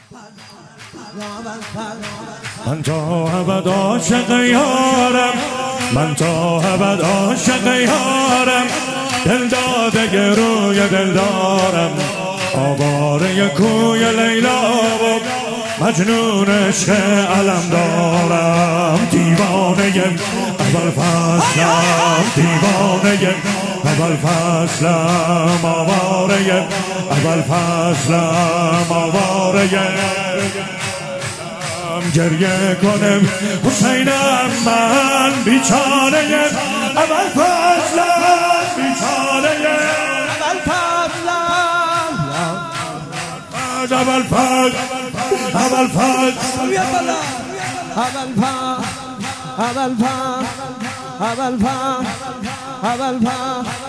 من تا ابد عاشق یارم، من تا ابد عاشق یارم، دل داده روی دل دارم، آواره کوی لیلا و مجنون عشق علم دارم. دیوانه اول فصلم، دیوانه اول فصلم، آواره اول فصلم، آواره گریه کنم حسینم من بیچاره اول فصلم، بیچاره اول فصلم، اول فصل، اول فصل، اول فصل، اول فصل، اول فصل، اول فصل.